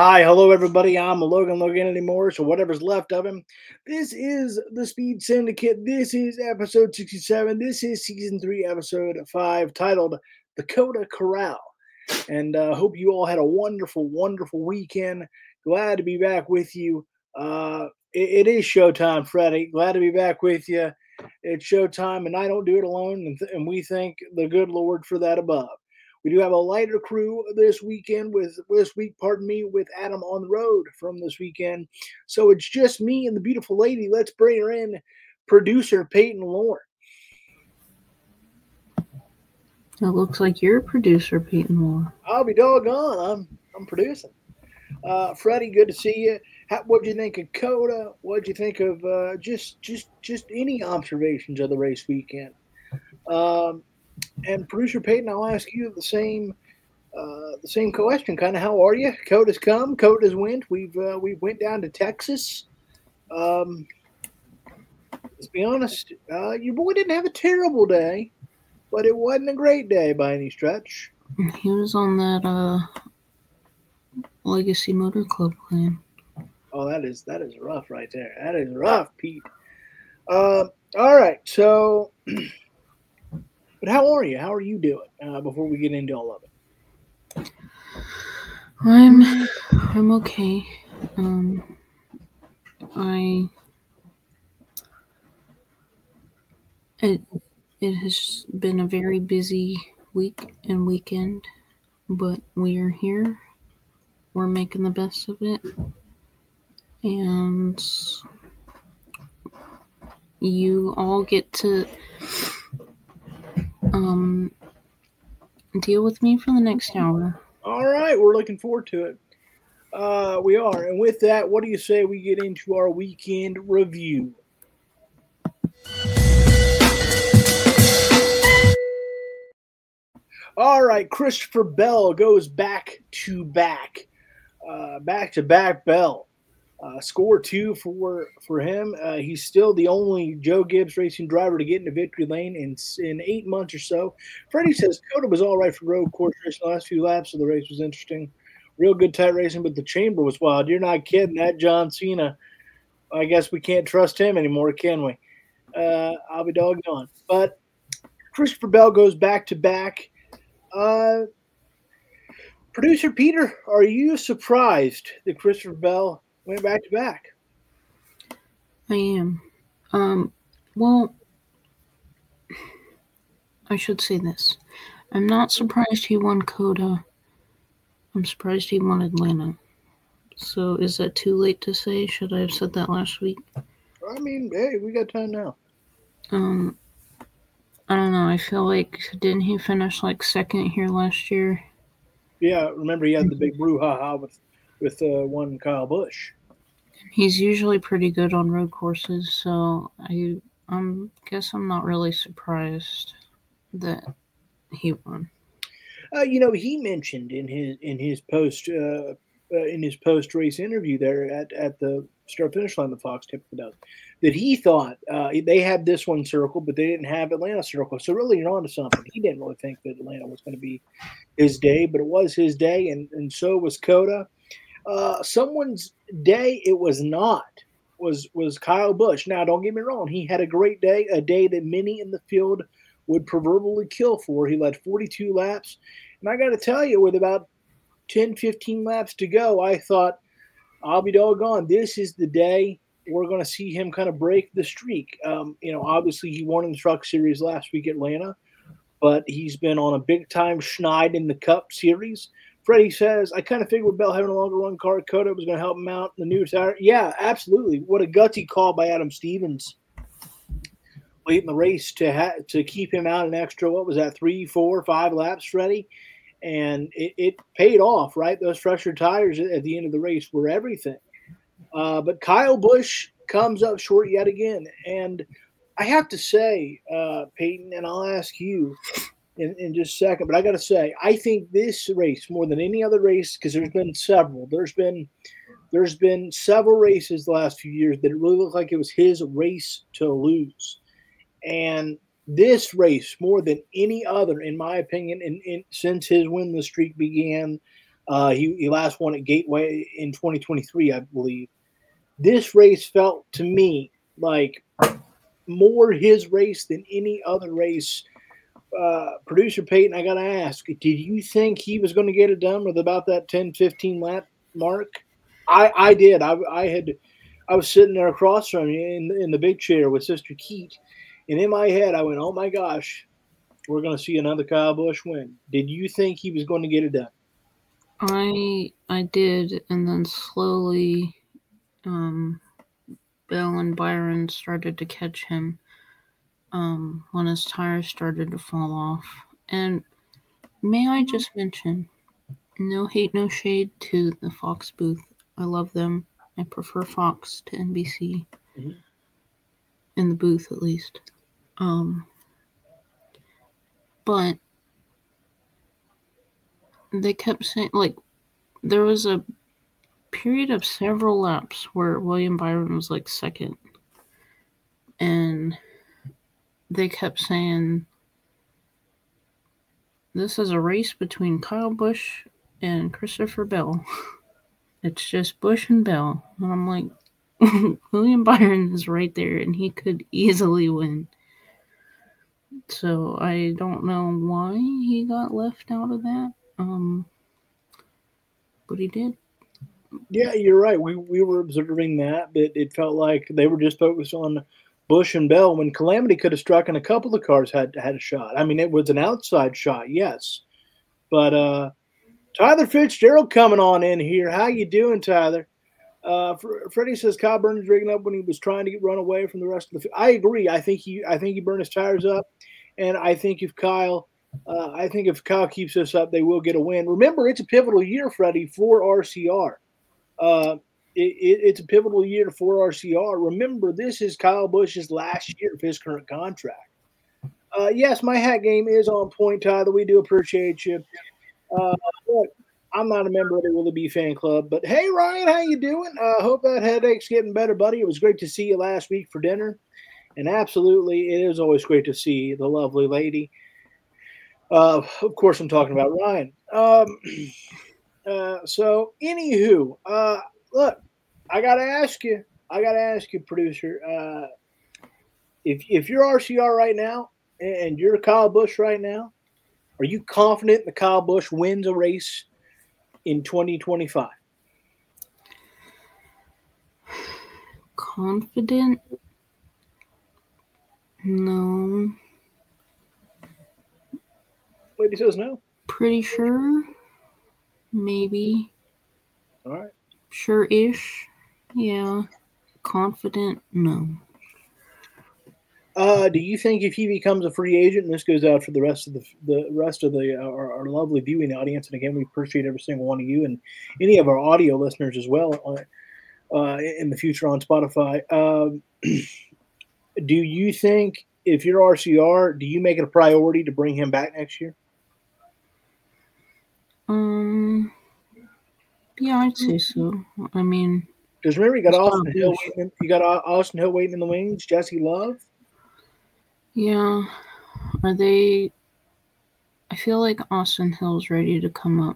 Hi, hello everybody. I'm Logan anymore, so whatever's left of him. This is the Speed Syndicate. This is episode 67. This is season 3, episode 5, titled Dakota Corral. And hope you all had a wonderful, wonderful weekend. Glad to be back with you. It is showtime, Freddie. Glad to be back with you. It's showtime, and I don't do it alone, and we thank the good Lord for that above. We do have a lighter crew this weekend with Adam on the road from this weekend. So it's just me and the beautiful lady. Let's bring her in, producer Peyton Lorne. It looks like you're a producer, Peyton Moore. I'll be doggone. I'm producing. Freddie, good to see you. What'd you think of Coda? What'd you think of just any observations of the race weekend? And producer Peyton, I'll ask you the same question. Kind of, how are you? Coda's come. Coda's went. We've went down to Texas. Let's be honest. Your boy didn't have a terrible day, but it wasn't a great day by any stretch. He was on that Legacy Motor Club plan. Oh, that is rough right there. That is rough, Pete. All right. So, but how are you? How are you doing? Before we get into all of it. I'm okay. It has been a very busy week and weekend, but we are here. We're making the best of it, and you all get to deal with me for the next hour. All right, we're looking forward to it. We are, and with that, what do you say we get into our weekend review? All right, Christopher Bell goes back to back Bell. Score 2 for him. He's still the only Joe Gibbs Racing driver to get into victory lane in 8 months or so. Freddie says Coda was all right for road course racing the last few laps, so the race was interesting. Real good tight racing, but the chamber was wild. You're not kidding. That John Cena, I guess we can't trust him anymore, can we? I'll be doggone. But Christopher Bell goes back to back. Producer Peter, are you surprised that Christopher Bell went back to back? I am. Well, I should say this. I'm not surprised he won Coda. I'm surprised he won Atlanta. So is that too late to say? Should I have said that last week? I mean, hey, we got time now. I don't know. I feel like, didn't he finish like second here last year? Yeah, remember he had the big brouhaha with one Kyle Busch. He's usually pretty good on road courses, so I guess I'm not really surprised that he won. He mentioned in his post race interview there at the start finish line, the Fox typically does, that he thought they had this one circle, but they didn't have Atlanta circle. So really, you're onto something. He didn't really think that Atlanta was going to be his day, but it was his day, and so was Coda. Someone's day it was not was Kyle Busch. Now, don't get me wrong, he had a great day, a day that many in the field would proverbially kill for. He led 42 laps, and I got to tell you, with about 10, 15 laps to go, I thought, I'll be doggone, this is the day we're going to see him kind of break the streak. Obviously he won in the Truck Series last week at Atlanta, but he's been on a big-time schneid in the Cup Series. Freddie says, I kind of figured with Bell having a longer run car, Coda was going to help him out in the new tire. Yeah, absolutely. What a gutsy call by Adam Stevens late in the race to keep him out an extra, what was that, 3, 4, 5 laps, Freddie? And it paid off, right? Those fresher tires at the end of the race were everything. But Kyle Busch comes up short yet again. And I have to say, Peyton, and I'll ask you in just a second, but I got to say, I think this race, more than any other race, because there's been several, there's been several races the last few years that it really looked like it was his race to lose. And this race, more than any other, in my opinion, since his winless streak began, He last won at Gateway in 2023, I believe. This race felt to me like more his race than any other race. Producer Peyton, I got to ask, did you think he was going to get it done with about that 10, 15 lap mark? I did. I was sitting there across from you in the big chair with Sister Keat, and in my head I went, "Oh my gosh, we're going to see another Kyle Busch win." Did you think he was going to get it done? I did, and then slowly, Bell and Byron started to catch him. When his tires started to fall off. And may I just mention, no hate, no shade to the Fox booth. I love them. I prefer Fox to NBC. Mm-hmm. In the booth, at least. But they kept saying, like, there was a period of several laps where William Byron was, like, second. And they kept saying, this is a race between Kyle Busch and Christopher Bell. It's just Busch and Bell. And I'm like, William Byron is right there, and he could easily win. So I don't know why he got left out of that. But he did. Yeah, you're right. We were observing that, but it felt like they were just focused on Busch and Bell when Calamity could have struck and a couple of cars had a shot. I mean, it was an outside shot, yes. But Tyler Fitzgerald coming on in here. How you doing, Tyler? Freddie says Kyle burned his rigging up when he was trying to run away from the rest of the field. I agree. I think he burned his tires up, and I think if Kyle keeps this up, they will get a win. Remember, it's a pivotal year, Freddie, for RCR. It's a pivotal year for RCR. Remember, this is Kyle Busch's last year of his current contract. Yes, my hat game is on point, Tyler. We do appreciate you. Look, I'm not a member of the Willie B fan club, but hey, Ryan, how you doing? Hope that headache's getting better, buddy. It was great to see you last week for dinner, and absolutely, it is always great to see the lovely lady. Of course, I'm talking about Ryan. So, anywho, look, I gotta ask you, producer, if you're RCR right now and you're Kyle Busch right now, are you confident that Kyle Busch wins a race in 2025? Confident? No. Lady says no. Pretty sure? Maybe. All right. Sure-ish? Yeah. Confident? No. Do you think if he becomes a free agent, and this goes out for the rest of our lovely viewing audience, and again, we appreciate every single one of you and any of our audio listeners as well in the future on Spotify. Do you think if you're RCR, do you make it a priority to bring him back next year? Yeah, I'd say so. I mean, because remember you got Austin Hill waiting. You got Austin Hill waiting in the wings. Jesse Love. Yeah, are they? I feel like Austin Hill's ready to come up.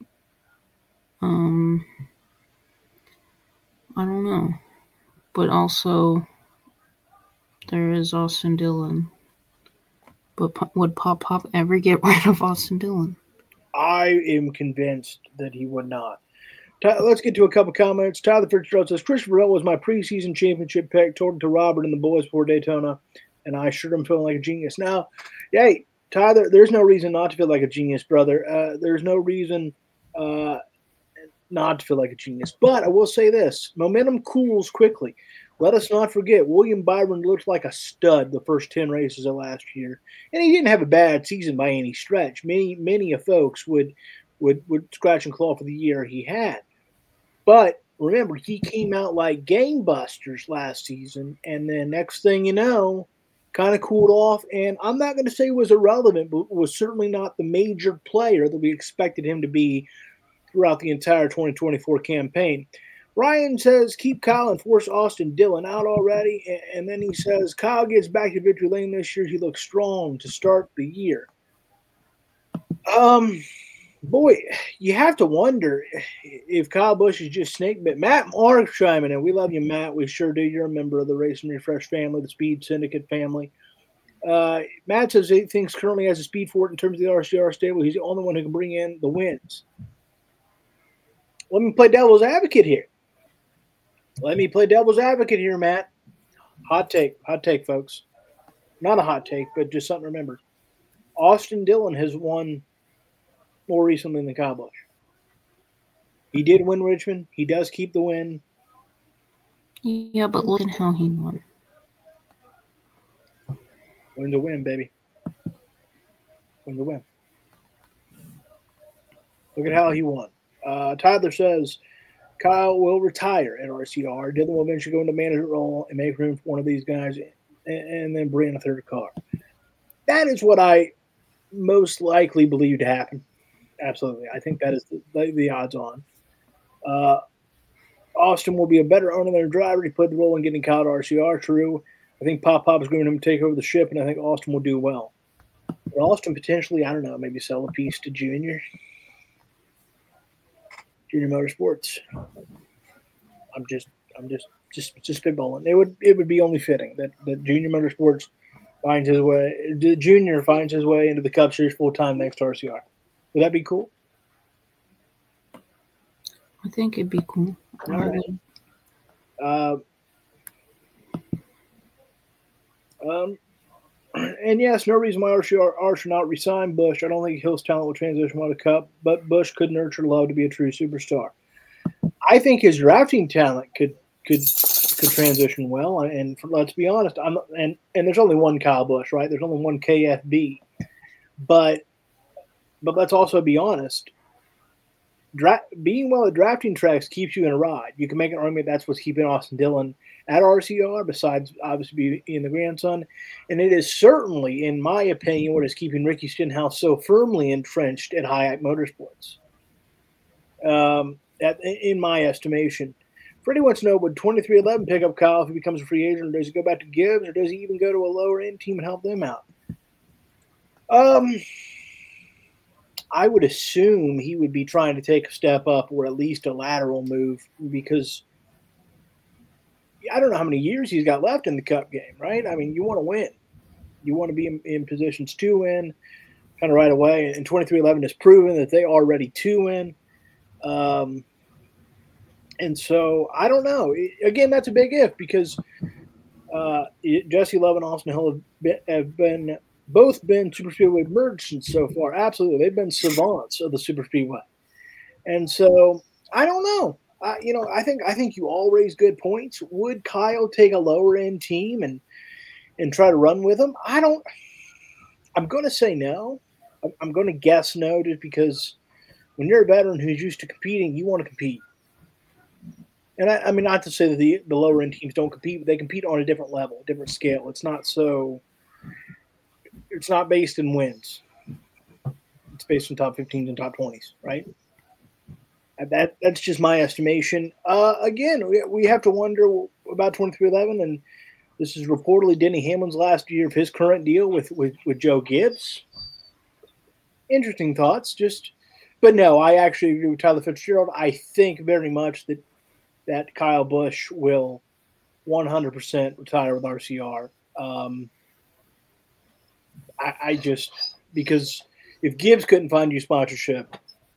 I don't know, but also there is Austin Dillon. But would Pop ever get rid of Austin Dillon? I am convinced that he would not. Let's get to a couple comments. Tyler Fitzgerald says, Christopher Bell was my preseason championship pick, told it to Robert and the boys before Daytona, and I sure am feeling like a genius. Now, hey, Tyler, there's no reason not to feel like a genius, brother. There's no reason not to feel like a genius. But I will say this, momentum cools quickly. Let us not forget, William Byron looked like a stud the first 10 races of last year. And he didn't have a bad season by any stretch. Many of folks would scratch and claw for the year he had. But remember, he came out like gangbusters last season. And then next thing you know, kind of cooled off. And I'm not going to say was irrelevant, but was certainly not the major player that we expected him to be throughout the entire 2024 campaign. Ryan says, keep Kyle and force Austin Dillon out already. And then he says, Kyle gets back to victory lane this year. He looks strong to start the year. Boy, you have to wonder if Kyle Busch is just snake bit. Matt Marks chiming in. We love you, Matt. We sure do. You're a member of the Race and Refresh family, the Speed Syndicate family. Matt says he thinks currently has a speed for it in terms of the RCR stable. He's the only one who can bring in the wins. Let me play devil's advocate here. Matt. Hot take, folks. Not a hot take, but just something to remember. Austin Dillon has won more recently than Kyle Busch. He did win Richmond. He does keep the win. Yeah, but look at how he won. Win to win, baby. Win to win. Look at how he won. Tyler says Kyle will retire at RCR. Dillon will eventually go into manager role and make room for one of these guys and then bring a third car. That is what I most likely believe to happen. Absolutely. I think that is the odds on. Austin will be a better owner than a driver. He played the role in getting Kyle to RCR. True. I think Pop is going to take over the ship, and I think Austin will do well. But Austin potentially, I don't know, maybe sell a piece to Junior Motorsports. I'm just spitballing. It would be only fitting that Junior Motorsports finds his way. Junior finds his way into the Cup Series full time next to RCR. Would that be cool? I think it'd be cool. All right. And yes, no reason why RCR should not resign Busch. I don't think Hill's talent will transition well to Cup, but Busch could nurture love to be a true superstar. I think his drafting talent could transition well. And let's be honest, and there's only one Kyle Busch, right? There's only one KFB, but let's also be honest. Being well at drafting tracks keeps you in a ride. You can make an argument that's what's keeping Austin Dillon at RCR, besides obviously being the grandson. And it is certainly, in my opinion, what is keeping Ricky Stenhouse so firmly entrenched at Hayek Motorsports. In my estimation. Freddie wants to know, would 2311 pick up Kyle if he becomes a free agent, or does he go back to Gibbs, or does he even go to a lower-end team and help them out? I would assume he would be trying to take a step up or at least a lateral move, because I don't know how many years he's got left in the Cup game, right? I mean, you want to win. You want to be in positions to win kind of right away. And 2311 has proven that they are ready to win. And so I don't know. Again, that's a big if, because Jesse Love and Austin Hill have both been Super Speedway merchants so far. Absolutely. They've been savants of the Super Speedway. And so I don't know. I think you all raise good points. Would Kyle take a lower end team and try to run with them? I'm going to say no. I'm going to guess no, just because when you're a veteran who's used to competing, you want to compete. And I mean, not to say that the lower end teams don't compete, but they compete on a different level, a different scale. It's not based in wins. It's based on top 15s and top 20s, right? That's just my estimation. Again, we have to wonder about 2311, and this is reportedly Denny Hamlin's last year of his current deal with Joe Gibbs. Interesting thoughts, but no, I actually agree with Tyler Fitzgerald. I think very much that Kyle Busch will 100% retire with RCR. I just, because if Gibbs couldn't find you sponsorship,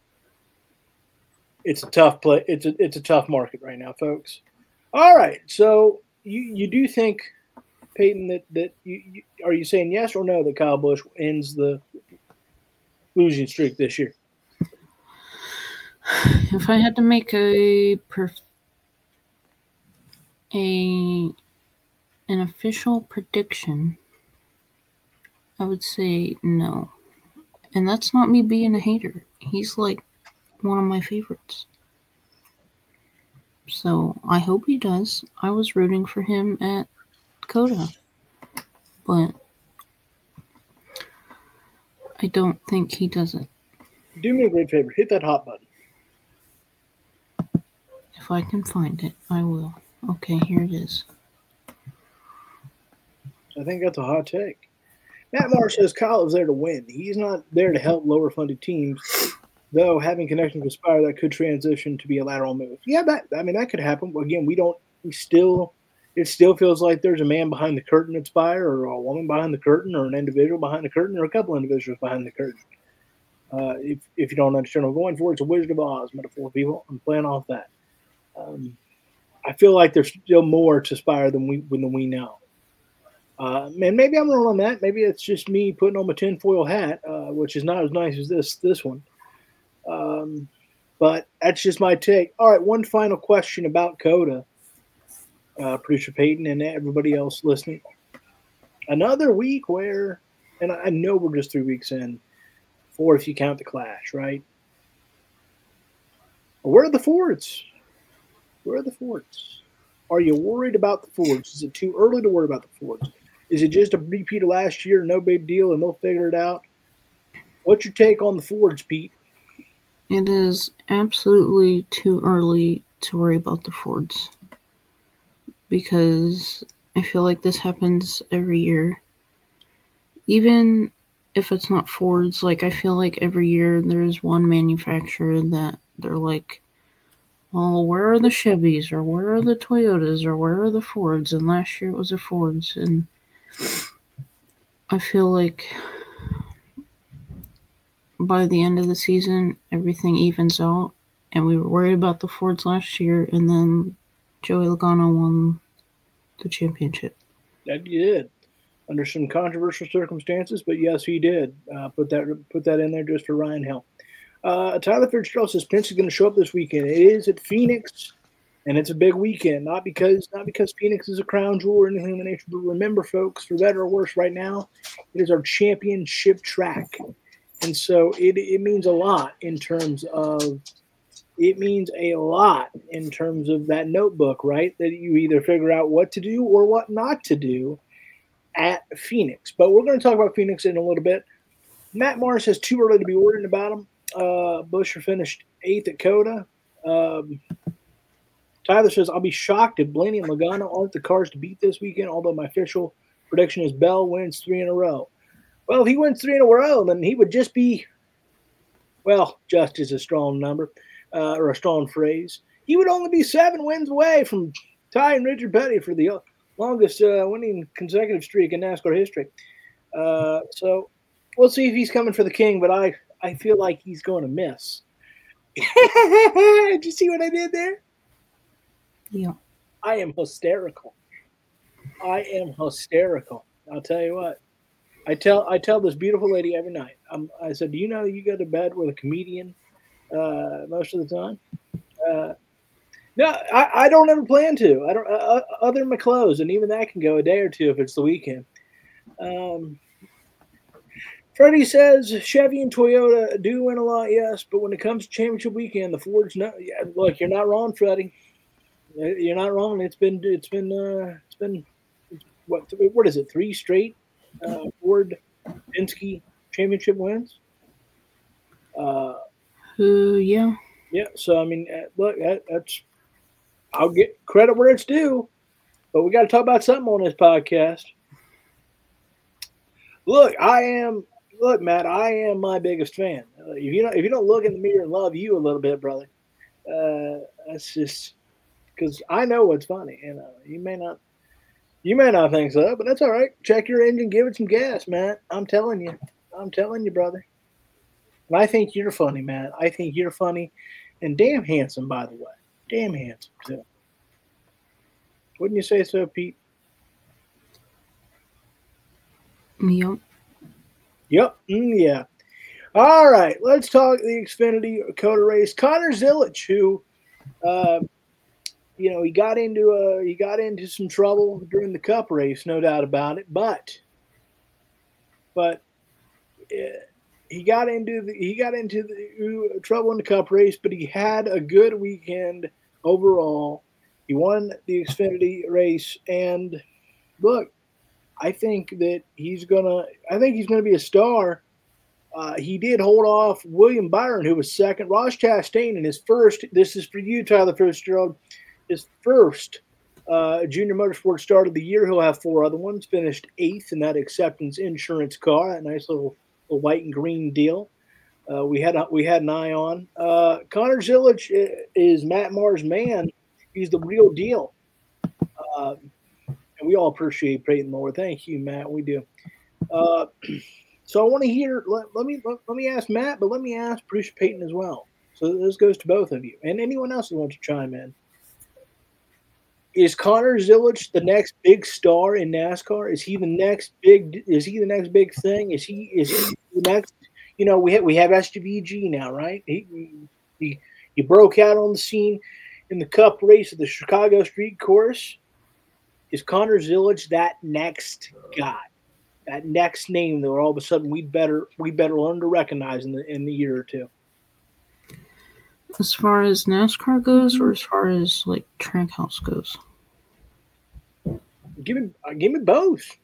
it's a tough play. It's a tough market right now, folks. All right, so you do think, Peyton, that you are you saying yes or no that Kyle Busch ends the losing streak this year? If I had to make an official prediction, I would say no. And that's not me being a hater. He's like one of my favorites. So I hope he does. I was rooting for him at COTA. But I don't think he does it. Do me a great favor. Hit that hot button. If I can find it, I will. Okay, here it is. I think that's a hot take. Matt Marr says Kyle is there to win. He's not there to help lower funded teams. though having connections with Spire that could transition to be a lateral move. Yeah, that could happen. Again, it still feels like there's a man behind the curtain at Spire, or a woman behind the curtain, or an individual behind the curtain, or a couple individuals behind the curtain. If you don't understand what I'm going for, it's a Wizard of Oz metaphor, people. I'm playing off that. I feel like there's still more to Spire than we know. And maybe I'm wrong on that. Maybe it's just me putting on my tinfoil hat, which is not as nice as this one. But that's just my take. All right, one final question about Coda, producer Peyton and everybody else listening. Another week where, and I know we're just 3 weeks in, 4 if you count the Clash, right? Where are the Fords? Where are the Fords? Are you worried about the Fords? Is it too early to worry about the Fords? Is it just a repeat of last year, no big deal, and they'll figure it out? What's your take on the Fords, Pete? It is absolutely too early to worry about the Fords, because I feel like this happens every year. Even if it's not Fords, like I feel like every year there's one manufacturer that they're like, well, where are the Chevys, or where are the Toyotas, or where are the Fords? And last year it was the Fords, and I feel like by the end of the season everything evens out, and we were worried about the Fords last year, and then Joey Logano won the championship. That he did, under some controversial circumstances, but yes, he did. Put that in there just for Ryan Hill. Tyler Fitzgerald says Pence is going to show up this weekend. It is at Phoenix, and it's a big weekend. Not because Phoenix is a crown jewel or anything of the nature, but remember, folks, for better or worse, right now, it is our championship track, and so it means a lot in terms of. It means a lot in terms of that notebook, right? That you either figure out what to do or what not to do at Phoenix. But we're going to talk about Phoenix in a little bit. Matt Morris says too early to be worrying about him. Buescher finished 8th at Coda. Tyler says, I'll be shocked if Blaney and Logano aren't the cars to beat this weekend, although my official prediction is Bell wins 3 in a row. Well, if he wins 3 in a row, then he would just be, well, just is a strong number, or a strong phrase. He would only be 7 wins away from tying Richard Petty for the longest winning consecutive streak in NASCAR history. So we'll see if he's coming for the king, but I feel like he's going to miss. Did you see what I did there? Yeah. I am hysterical. I'll tell you what. I tell this beautiful lady every night. I said, do you know you go to bed with a comedian most of the time? No, I don't ever plan to. I don't other than my clothes, and even that can go a day or two if it's the weekend. Freddie says Chevy and Toyota do win a lot, yes, but when it comes to championship weekend, the Fords no. Yeah, look, you're not wrong, Freddie. You're not wrong. It's been what is it? 3 straight Ford Penske championship wins. Yeah. Yeah. So I mean, look, that's I'll get credit where it's due, but we got to talk about something on this podcast. Look, Matt, I am my biggest fan. If you don't look in the mirror and love you a little bit, brother, that's just because I know what's funny. You may not think so, but that's all right. Check your engine, give it some gas, Matt. I'm telling you, brother. And I think you're funny, Matt. I think you're funny, and damn handsome, by the way. Damn handsome too. Wouldn't you say so, Pete? Yep. Yep. Yeah. All right. Let's talk the Xfinity Coda race. Connor Zilisch, who, he got into some trouble during the Cup race, no doubt about it. But he got into the trouble in the Cup race. But he had a good weekend overall. He won the Xfinity race, and look, I think he's gonna be a star. He did hold off William Byron, who was second. Ross Chastain in his first. This is for you, Tyler Fitzgerald. His first junior motorsport start of the year. He'll have 4 other ones. Finished 8th in that acceptance insurance car. A nice little white and green deal. we had an eye on. Connor Zilic is Matt Maher's man. He's the real deal, and we all appreciate Peyton Moore. Thank you, Matt. We do. Uh, so I want to hear. Let me ask Matt, but let me ask Bruce Peyton as well. So this goes to both of you and anyone else who wants to chime in. Is Connor Zilic the next big star in NASCAR? Is he the next big? Is he the next big thing? Is he the next? You know, we have SVG now, right? He broke out on the scene in the Cup race at the Chicago Street Course. Is Connor Zilic that next guy, that next name that all of a sudden we better learn to recognize in the year or two? As far as NASCAR goes, or as far as like Trackhouse goes? Give me both.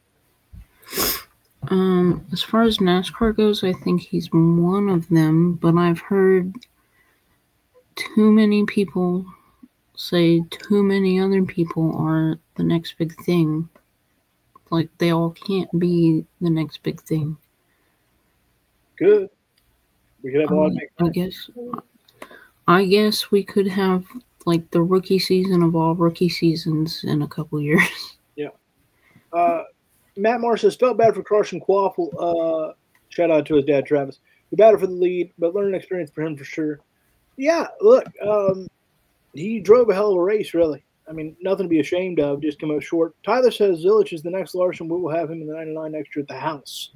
As far as NASCAR goes, I think he's one of them, but I've heard too many people say too many other people are the next big thing. Like they all can't be the next big thing. Good. We could have a lot of I guess we could have like the rookie season of all rookie seasons in a couple years. Yeah. Matt Maher says, felt bad for Carson Quaffle. Shout out to his dad, Travis. We battled for the lead, but learning experience for him for sure. Yeah, look, he drove a hell of a race, really. I mean, nothing to be ashamed of, just come up short. Tyler says Zilic is the next Larson. We will have him in the 99 next year at the house.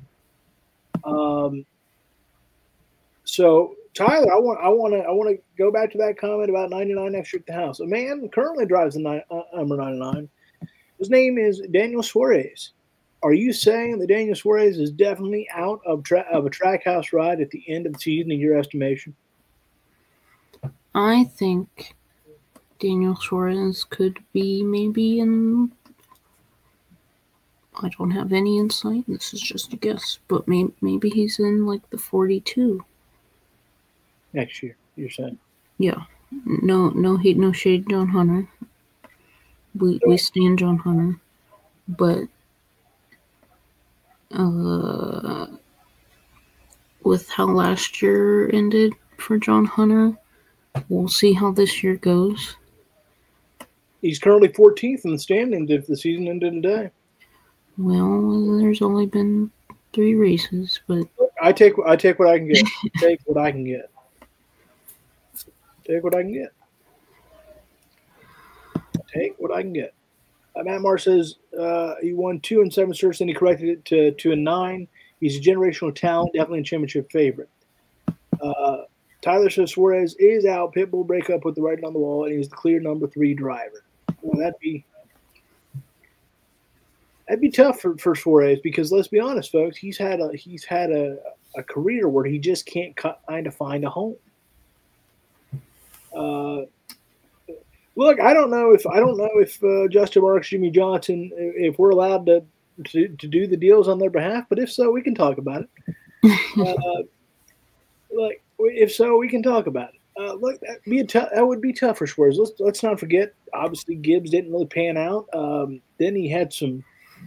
So Tyler, I want to go back to that comment about 99 next year at the house. A man currently drives the number 99. His name is Daniel Suarez. Are you saying that Daniel Suarez is definitely out of a Trackhouse ride at the end of the season in your estimation? I think Daniel Suarez could be maybe in. I don't have any insight. This is just a guess, but maybe he's in like the 42 next year. You're saying? Yeah. No heat, no shade, John Hunter. We stand John Hunter, but with how last year ended for John Hunter, we'll see how this year goes. He's currently 14th in the standings if the season ended today. Well, there's only been 3 races, but I take what I can get. Take what I can get. Take what I can get. Take what I can get. Matt Maher says he won 2 and 7 starts, then he corrected it to 2 and 9. He's a generational talent, definitely a championship favorite. Tyler says Suarez is out. Pitbull break up with the writing on the wall, and he's the clear number 3 driver. Well, that'd be tough for Suarez because let's be honest, folks, he's had a career where he just can't kind of find a home. Look, I don't know if Justin Marks, Jimmy Johnson, if we're allowed to do the deals on their behalf, but if so, we can talk about it. Like, if so, we can talk about it. Look, that would be tough for Suarez. Let's not forget. Obviously, Gibbs didn't really pan out. Then he had some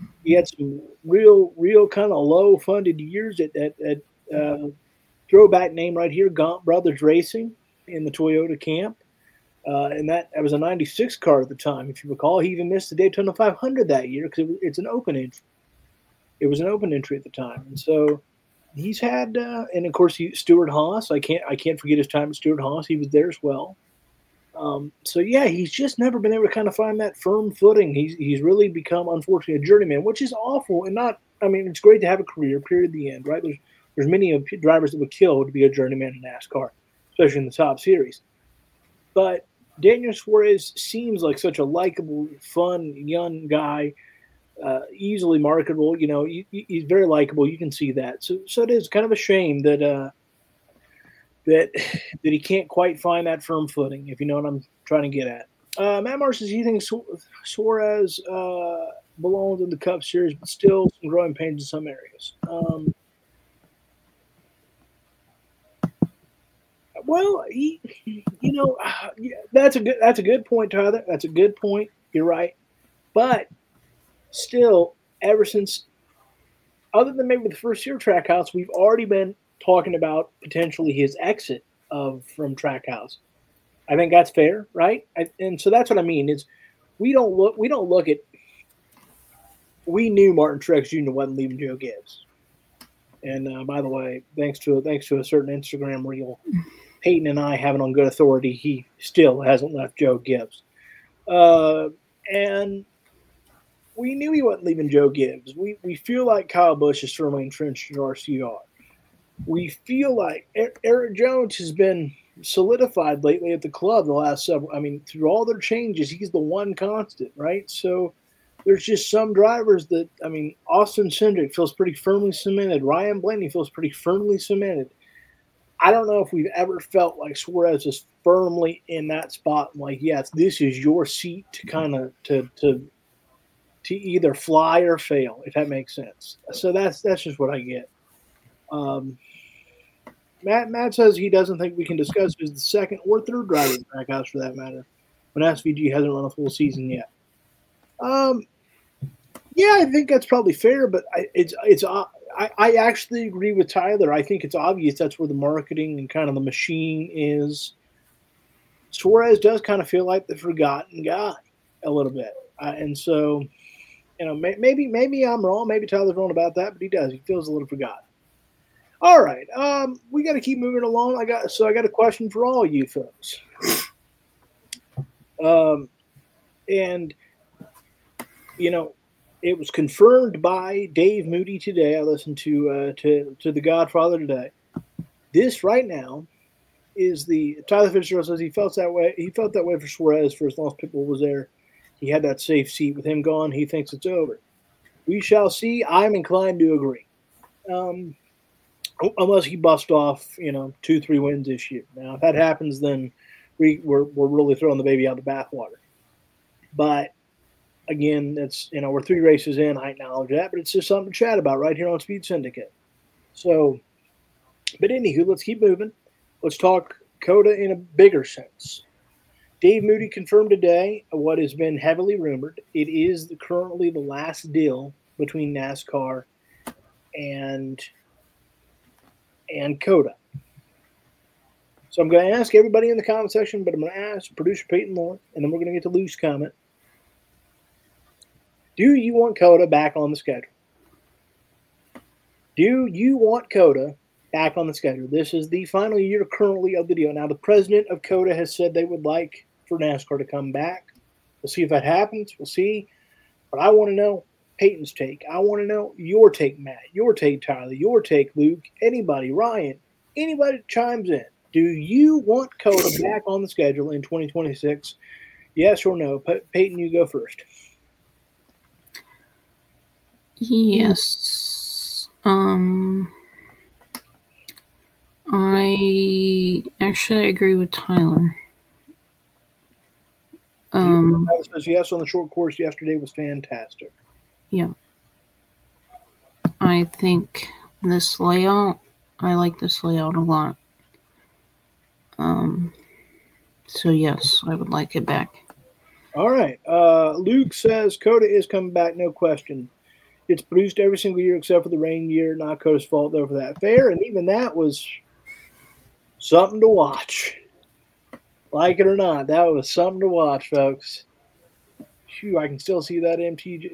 real kind of low funded years at throwback name right here, Gaunt Brothers Racing in the Toyota camp. And that was a 96 car at the time. If you recall, he even missed the Daytona 500 that year because it's an open entry. It was an open entry at the time. And so he's had, and of course, Stuart Haas. I can't forget his time at Stuart Haas. He was there as well. So yeah, he's just never been able to kind of find that firm footing. He's really become, unfortunately, a journeyman, which is awful. And it's great to have a career, period, the end, right? There's many drivers that would kill to be a journeyman in NASCAR, especially in the top series. But Daniel Suarez seems like such a likable, fun, young guy, easily marketable. You know, he's very likable. You can see that. So it is kind of a shame that he can't quite find that firm footing, if you know what I'm trying to get at. Matt Maher says he thinks Suarez belongs in the Cup Series, but still some growing pains in some areas. Well, that's a good point, Tyler. That's a good point. You're right. But still, ever since, other than maybe the first year Trackhouse, we've already been talking about potentially his exit from Trackhouse. I think that's fair, right? And so that's what I mean is we don't look at. We knew Martin Truex Jr. wasn't leaving Joe Gibbs. And by the way, thanks to a certain Instagram reel, Peyton and I have it on good authority. He still hasn't left Joe Gibbs, and we knew he wasn't leaving Joe Gibbs. We feel like Kyle Busch is firmly entrenched in RCR. We feel like Eric Jones has been solidified lately at the club the last several. I mean, through all their changes, he's the one constant, right? So there's just some drivers that I mean, Austin Cindric feels pretty firmly cemented. Ryan Blaney feels pretty firmly cemented. I don't know if we've ever felt like Suarez is firmly in that spot. Like, yes, this is your seat to kind of to either fly or fail, if that makes sense. So that's just what I get. Um, Matt says he doesn't think we can discuss who's the second or third driver in Trackhouse for that matter, when SVG hasn't run a full season yet. Yeah, I think that's probably fair, but I actually agree with Tyler. I think it's obvious that's where the marketing and kind of the machine is. Suarez does kind of feel like the forgotten guy a little bit, and so maybe I'm wrong. Maybe Tyler's wrong about that, but he does. He feels a little forgotten. All right, we got to keep moving along. I got a question for all you folks. And it was confirmed by Dave Moody today. I listened to The Godfather today. This right now is the Tyler Fitzgerald says he felt that way. He felt that way for Suarez for as long as Pitbull was there. He had that safe seat. With him gone, he thinks it's over. We shall see. I'm inclined to agree. Unless he busts off, 2-3 wins this year. Now, if that happens, then we're really throwing the baby out the bathwater. But again, that's we're 3 races in. I acknowledge that, but it's just something to chat about right here on Speed Syndicate. So, but anywho, let's keep moving. Let's talk COTA in a bigger sense. Dave Moody confirmed today what has been heavily rumored. It is currently the last deal between NASCAR and COTA. So I'm going to ask everybody in the comment section, but I'm going to ask producer Peyton Moore, and then we're going to get to Lou's comment. Do you want COTA back on the schedule? Do you want COTA back on the schedule? This is the final year currently of the deal. Now, the president of COTA has said they would like for NASCAR to come back. We'll see if that happens. We'll see. But I want to know Peyton's take. I want to know your take, Matt, your take, Tyler, your take, Luke, anybody, Ryan, anybody that chimes in. Do you want COTA back on the schedule in 2026? Yes or no? Peyton, you go first. Yes. I actually agree with Tyler. Tyler says yes on the short course yesterday was fantastic. Yeah. I think this layout, I like this layout a lot. So yes, I would like it back. All right. Luke says COTA is coming back, no question. It's produced every single year except for the rain year. Not COTA's fault, though, for that. Fair, and even that was something to watch. Like it or not, that was something to watch, folks. Phew, I can still see that MTG,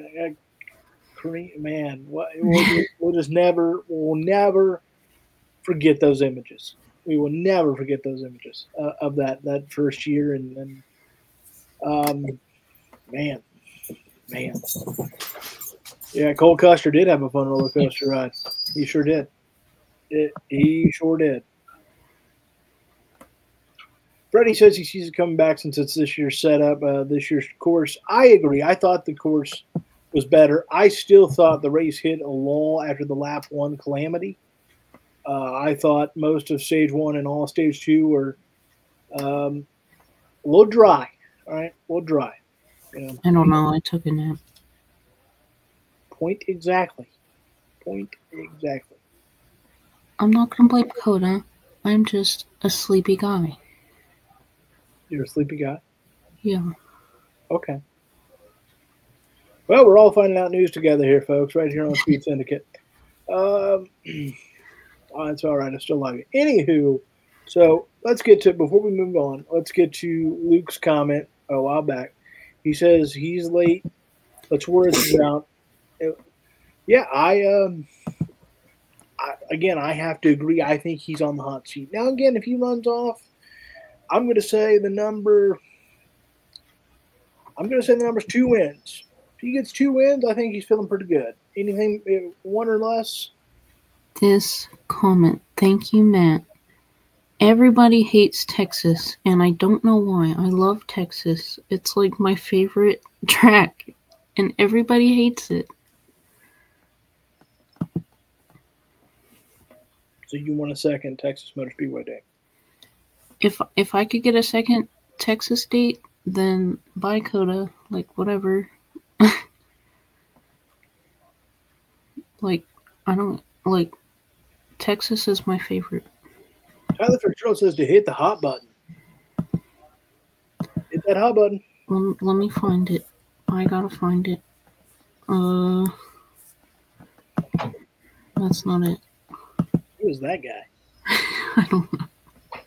man. We'll never forget those images. We will never forget those images of that first year, and man. Yeah, Cole Custer did have a fun roller coaster ride. He sure did. He sure did. Freddie says he sees it coming back since it's this year's setup, this year's course. I agree. I thought the course was better. I still thought the race hit a lull after the lap 1 calamity. I thought most of stage 1 and all stage 2 were a little dry. All right, a little dry. I don't know. I took a nap. Point exactly. I'm not going to blame COTA. I'm just a sleepy guy. You're a sleepy guy? Yeah. Okay. Well, we're all finding out news together here, folks, right here on Speed Syndicate. All It's all right. I still love you. Anywho, so let's get to before we move on. Let's get to Luke's comment a while back. He says he's late. Let's word this out. Yeah, again, I have to agree. I think he's on the hot seat now. Again, if he runs off, I'm going to say the number. I'm going to say the number's 2 wins. If he gets 2 wins, I think he's feeling pretty good. Anything 1 or less? This comment. Thank you, Matt. Everybody hates Texas, and I don't know why. I love Texas. It's like my favorite track, and everybody hates it. So you want a second Texas Motor Speedway day? If I could get a second Texas date, then bye Coda. Like whatever. Like I don't like Texas is my favorite. Tyler Fitzgerald says to hit the hot button. Hit that hot button. Let me find it. I gotta find it. That's not it. Who is that guy? I don't know.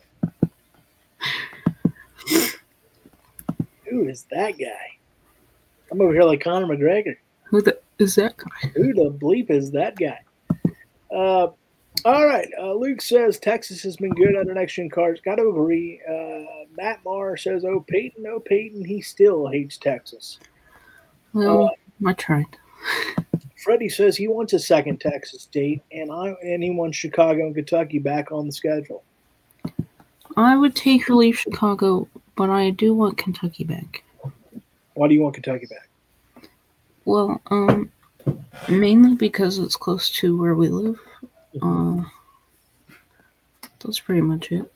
Who is that guy? I'm over here like Conor McGregor. Who is that guy? Who the bleep is that guy? All right. Luke says Texas has been good under next-gen cars. Got to agree. Matt Maher says, oh, Peyton, he still hates Texas. Well, I tried. Freddie says he wants a second Texas date, and he wants Chicago and Kentucky back on the schedule. I would take or leave Chicago, but I do want Kentucky back. Why do you want Kentucky back? Well, mainly because it's close to where we live. That's pretty much it.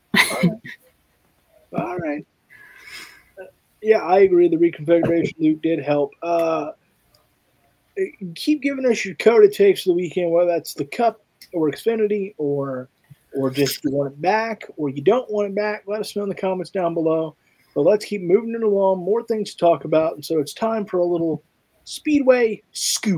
All right. Yeah, I agree. The reconfiguration, Luke, did help. Keep giving us your code it takes for the weekend, whether that's the Cup or Xfinity or just you want it back or you don't want it back. Let us know in the comments down below. But let's keep moving it along. More things to talk about. And so it's time for a little Speedway scoop.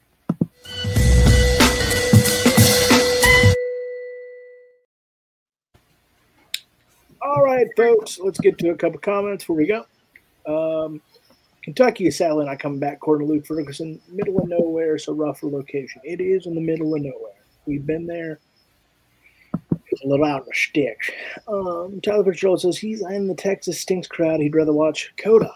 All right, folks, let's get to a couple comments before we go. Kentucky is sadly not coming back, according to Luke Ferguson. Middle of nowhere, it's a rougher location. It is in the middle of nowhere. We've been there. It's a little out in the sticks. Tyler Fitzgerald says he's in the Texas Stinks crowd. He'd rather watch Coda.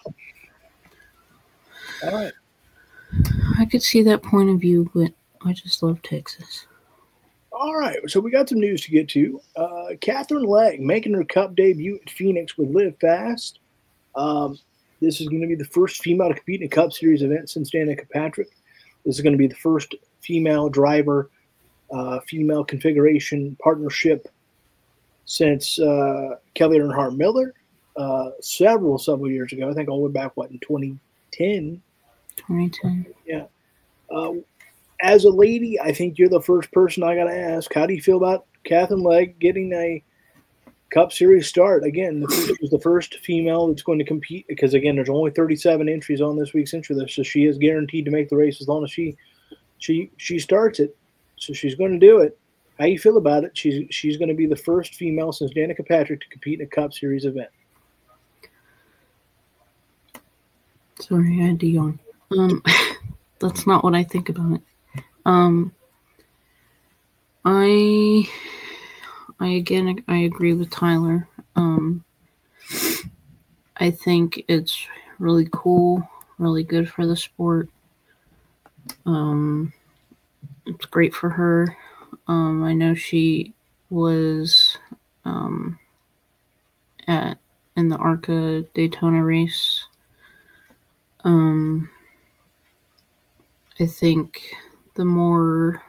All right. I could see that point of view, but I just love Texas. All right, so we got some news to get to. Katherine Legge making her Cup debut at Phoenix with Live Fast. This is going to be the first female to compete in a Cup Series event since Danica Patrick. This is going to be the first female driver, female configuration partnership since Kelly Earnhardt Miller several years ago. I think all the way back, in 2010? 2010. Yeah. As a lady, I think you're the first person I got to ask. How do you feel about Katherine Legge getting a Cup Series start? Again, this is the first female that's going to compete because, again, there's only 37 entries on this week's entry list, so she is guaranteed to make the race as long as she starts it. So she's going to do it. How you feel about it? She's going to be the first female since Danica Patrick to compete in a Cup Series event. Sorry, I had to yawn. That's not what I think about it. I agree with Tyler. I think it's really cool, really good for the sport. It's great for her. I know she was in the ARCA Daytona race. I think the more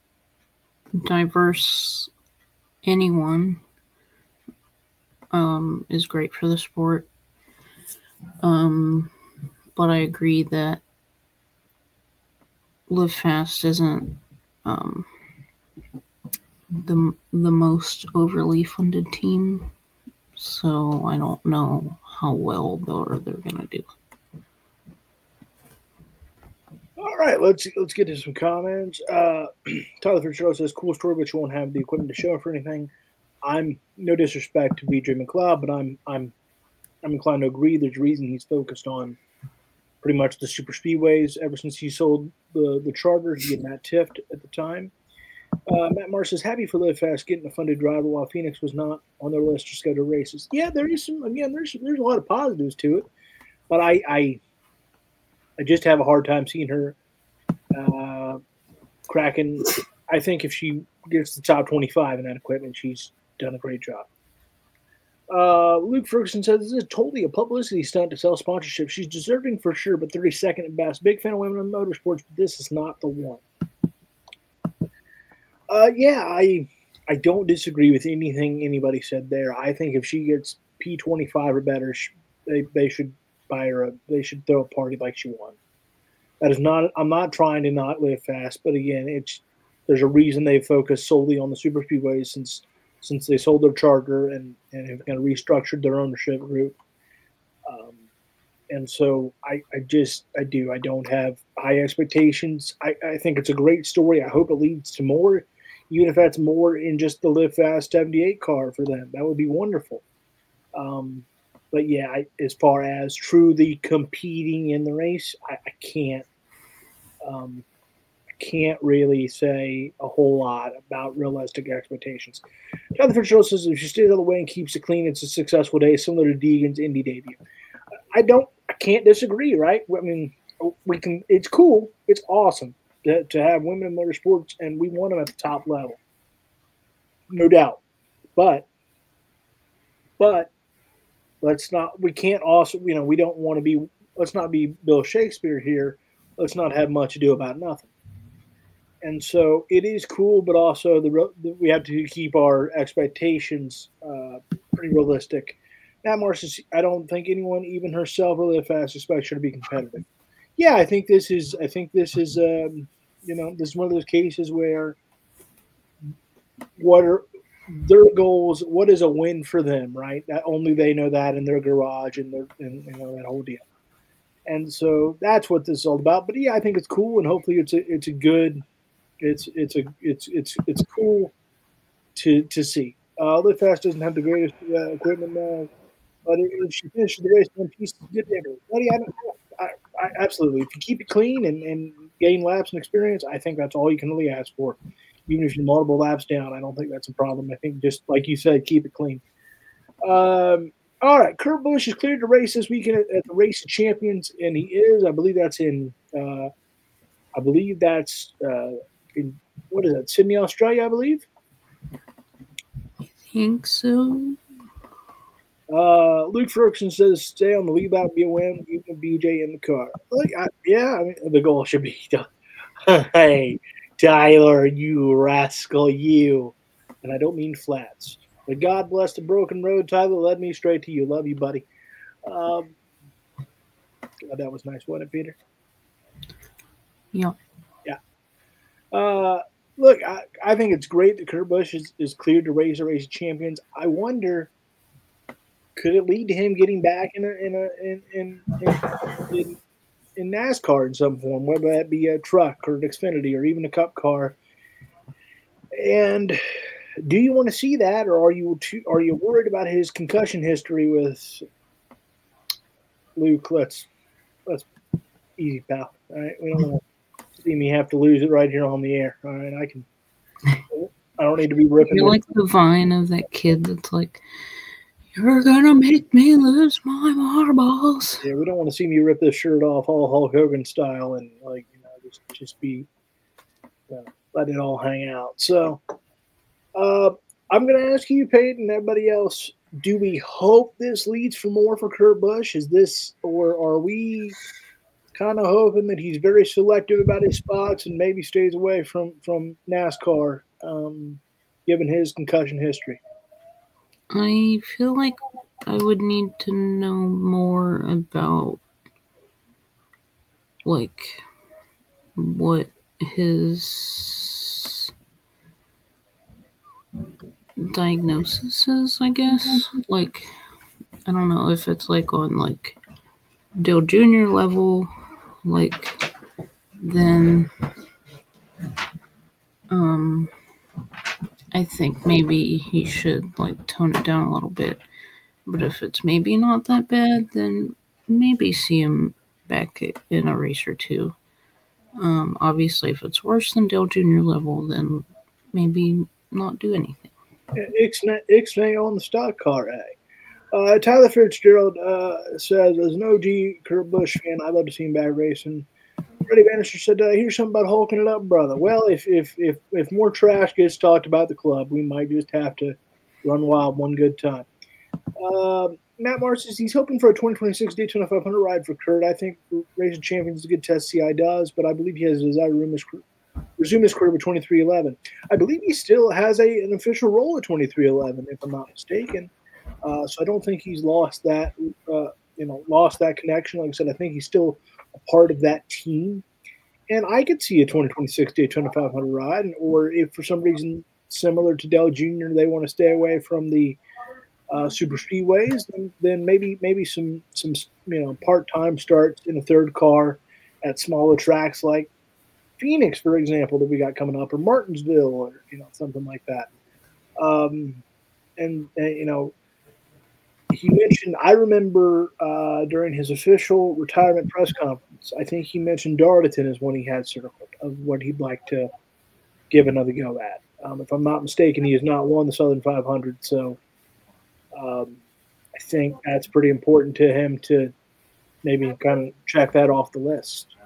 diverse anyone is great for the sport. But I agree that Live Fast isn't the most overly funded team, so I don't know how well they're gonna do. All right, let's get to some comments. Tyler Fitzgerald says, "Cool story, but you won't have the equipment to show for anything." I'm no disrespect to BJ McLeod, but I'm inclined to agree. There's a reason he's focused on pretty much the super speedways ever since he sold the charter. He had Matt Tift at the time. Matt Mars says, "Happy for Live Fast getting a funded driver while Phoenix was not on their list to schedule races." Yeah, there is some. Again, there's a lot of positives to it, but I just have a hard time seeing her cracking. I think if she gets the top 25 in that equipment, she's done a great job. Luke Ferguson says, "This is totally a publicity stunt to sell sponsorship. She's deserving for sure, but 32nd at best. Big fan of women in motorsports, but this is not the one." Yeah, I don't disagree with anything anybody said there. I think if she gets P25 or better, they should buy her. They should throw a party like she won. That is not. I'm not trying to not live fast, but again, there's a reason they focus solely on the super speedways since they sold their charter and have kind of restructured their ownership group. Um, and so I don't have high expectations. I think it's a great story. I hope it leads to more, even if that's more in just the Live Fast 78 car for them. That would be wonderful. But yeah, as far as truly competing in the race, I can't really say a whole lot about realistic expectations. Jonathan Fitzgerald says if she stays out of the way and keeps it clean, it's a successful day, similar to Deegan's Indy debut. I can't disagree, right? I mean, we can. It's cool. It's awesome to have women in motorsports, and we want them at the top level, no doubt. But let's not. We can't also. We don't want to be. Let's not be Bill Shakespeare here. Let's not have much ado about nothing. And so it is cool, but also we have to keep our expectations pretty realistic. Matt Morris, I don't think anyone, even herself, really fast, expects her to be competitive. Yeah, I think this is. This is one of those cases where what are their goals? What is a win for them? Right? That only they know that in their garage and that whole deal. And so that's what this is all about. But yeah, I think it's cool, and hopefully it's a good. It's cool to see. Live Fast doesn't have the greatest equipment now, but if she finishes the race in one piece, good day. Buddy, I absolutely. If you keep it clean and gain laps and experience, I think that's all you can really ask for. Even if you're multiple laps down, I don't think that's a problem. I think just like you said, keep it clean. All right, Kurt Busch is cleared to race this weekend at the Race of Champions, and he is. I believe that's in. I believe that's in what is that? Sydney, Australia, I believe. I think so. Luke Ferguson says, "Stay on the lead lap, be a win, even BJ in the car." I mean, the goal should be done. Hey, Tyler, you rascal, you. And I don't mean flats. But God bless the broken road, Tyler. Led me straight to you. Love you, buddy. God, that was nice, wasn't it, Peter? Yeah. Yeah. Look, I think it's great that Kurt Busch is cleared to race a Race of Champions. I wonder, could it lead to him getting back in NASCAR in some form, whether that be a truck or an Xfinity or even a Cup car? And do you want to see that, or are you worried about his concussion history with Luke? Let's easy, pal. All right, we don't want to see me have to lose it right here on the air. All right, I don't need to be ripping. You're like the vine of that kid that's like, "You're gonna make me lose my marbles." Yeah, we don't want to see me rip this shirt off all Hulk Hogan style and just be let it all hang out. So I'm going to ask you, Peyton, and everybody else, do we hope this leads for more for Kurt Busch? Is this, or are we kind of hoping that he's very selective about his spots and maybe stays away from NASCAR, given his concussion history? I feel like I would need to know more about, like, what his diagnosis is, I guess. Like, I don't know if it's like on like Dale Jr. level, like then I think maybe he should tone it down a little bit. But if it's maybe not that bad, then maybe see him back in a race or two. Obviously, if it's worse than Dale Jr. level, then maybe not do anything. Ixnay on the stock car, Tyler Fitzgerald says, as an OG Kurt Busch fan, I'd love to see him back racing. Freddie Bannister said, here's something about hulking it up, brother. Well, if more trash gets talked about the club, we might just have to run wild one good time. Matt Mars says he's hoping for a 2026 Daytona 500 ride for Kurt. I think Racing Champions is a good test CI does, but I believe he has a desire to resume his career with 2311. I believe he still has an official role at 2311, if I'm not mistaken. So I don't think he's lost that, lost that connection. Like I said, I think he's still a part of that team. And I could see a 2026 Daytona 500 ride, or if for some reason similar to Dell Jr., they want to stay away from the super speedways, then maybe some part-time starts in a third car at smaller tracks like Phoenix, for example, that we got coming up, or Martinsville, or something like that. He mentioned, I remember during his official retirement press conference, I think he mentioned Darlington as one he had circled of what he'd like to give another go at. If I'm not mistaken, he has not won the Southern 500, so I think that's pretty important to him to maybe kind of check that off the list.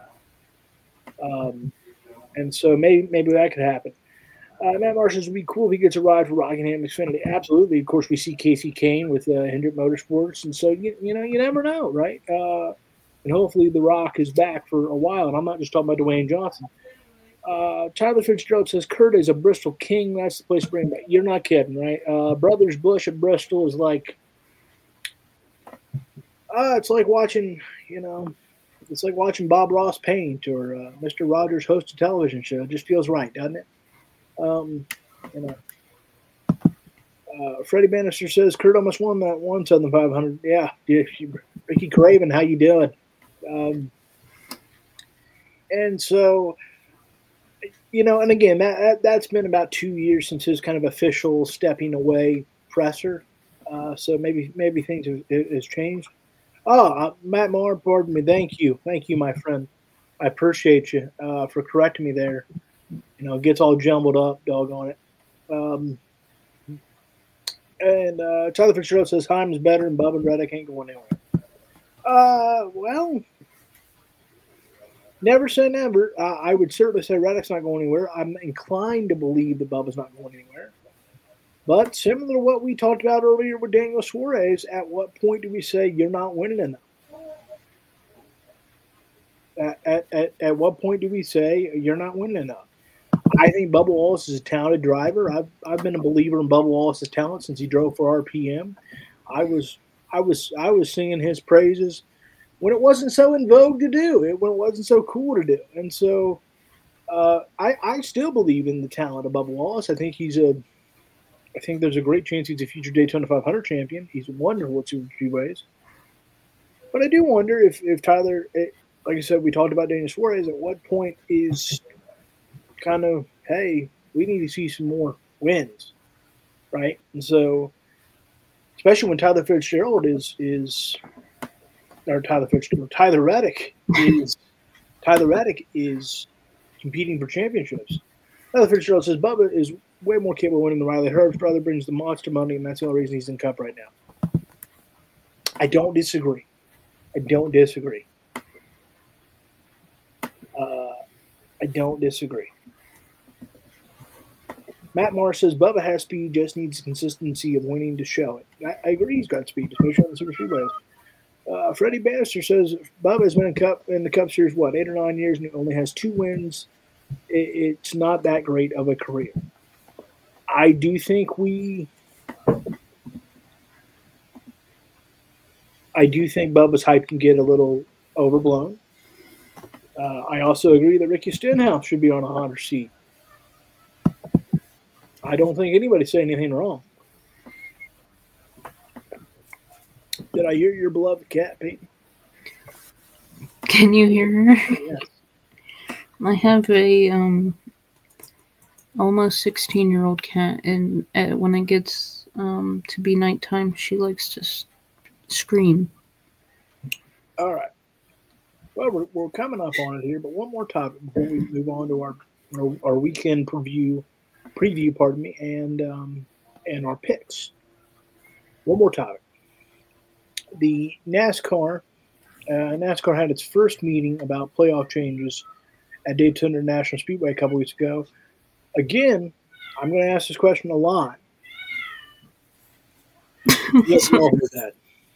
And so maybe that could happen. Matt Marsh says it would be cool if he gets a ride for Rockingham Xfinity. Absolutely. Of course, we see Casey Kane with Hendrick Motorsports, and so you never know, right? And hopefully the Rock is back for a while. And I'm not just talking about Dwayne Johnson. Tyler Fitzgerald says Kurt is a Bristol king. That's the place to bring him back. You're not kidding, right? Brothers Bush at Bristol is like, it's like watching, it's like watching Bob Ross paint or Mr. Rogers host a television show. It just feels right, doesn't it? Freddie Bannister says Kurt almost won that one Southern 500. Yeah, Ricky Craven, how you doing? And so, and again, that's been about 2 years since his kind of official stepping away presser. So maybe things has changed. Oh, Matt Moore, pardon me. Thank you, my friend. I appreciate you for correcting me there. It gets all jumbled up, doggone it. And Tyler Fitzgerald says Heim is better and Bubba and Reddick ain't going anywhere. Well, never say never. I would certainly say Reddick's not going anywhere. I'm inclined to believe that Bubba's not going anywhere. But similar to what we talked about earlier with Daniel Suarez, at what point do we say you're not winning enough? At what point do we say you're not winning enough? I think Bubba Wallace is a talented driver. I've been a believer in Bubba Wallace's talent since he drove for RPM. I was singing his praises when it wasn't so in vogue to do it, when it wasn't so cool to do. And so I still believe in the talent of Bubba Wallace. I think there's a great chance he's a future Daytona 500 champion. He's wonderful at super speedways. But I do wonder if Tyler, like I said, we talked about Daniel Suarez, at what point is kind of, hey, we need to see some more wins, right? And so, especially when Tyler Fitzgerald Tyler Reddick is competing for championships. Tyler Fitzgerald says Bubba is way more capable of winning than Riley. Herb's brother brings the monster money, and that's the only reason he's in Cup right now. I don't disagree. I don't disagree. Matt Moore says Bubba has speed, just needs consistency of winning to show it. I agree he's got speed, especially on the super speedways. Freddie Bannister says Bubba has been in the Cup Series, 8 or 9 years, and he only has 2 wins. It's not that great of a career. I do think Bubba's hype can get a little overblown. I also agree that Ricky Stenhouse should be on a hotter seat. I don't think anybody's saying anything wrong. Did I hear your beloved cat, Peyton? Can you hear her? Yes. I have a almost 16-year-old cat, and when it gets to be nighttime, she likes to scream. All right. Well, we're coming up on it here, but one more topic before we move on to our weekend preview, pardon me, and our picks. One more topic. The NASCAR had its first meeting about playoff changes at Daytona International Speedway a couple weeks ago. Again, I'm going to ask this question a lot. You all hear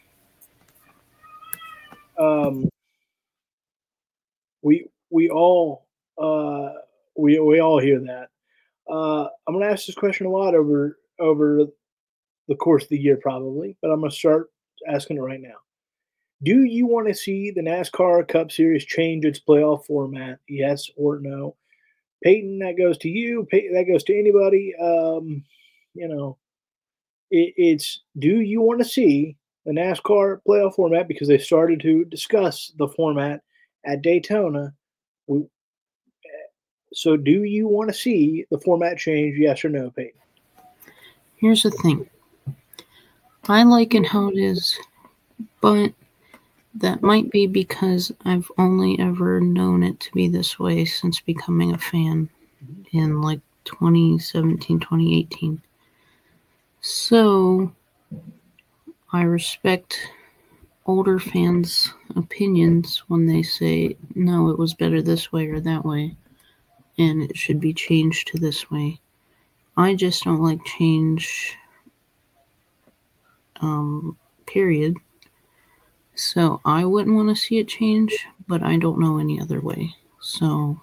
that. We all we all hear that. I'm going to ask this question a lot over the course of the year, probably, but I'm going to start asking it right now. Do you want to see the NASCAR Cup Series change its playoff format? Yes or no? Peyton, that goes to you. Peyton, that goes to anybody. You know, it's do you want to see the NASCAR playoff format because they started to discuss the format at Daytona? So, do you want to see the format change? Yes or no, Peyton? Here's the thing. I like it how it is, but that might be because I've only ever known it to be this way since becoming a fan in like 2017, 2018. So I respect older fans' opinions when they say, no, it was better this way or that way, and it should be changed to this way. I just don't like change, period. So I wouldn't want to see it change, but I don't know any other way. So